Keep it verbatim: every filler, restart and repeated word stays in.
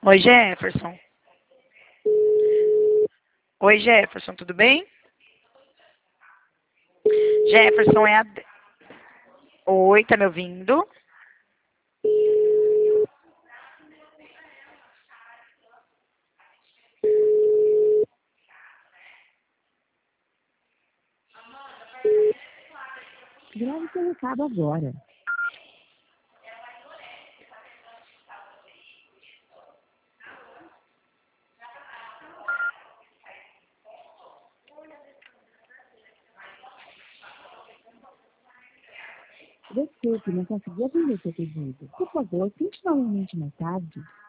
Oi, Jefferson. Oi, Jefferson, tudo bem? Jefferson é a... Oi, tá me ouvindo? Grave seu recado agora. Desculpe, não consegui atender seu pedido. Por favor, tente novamente mais tarde.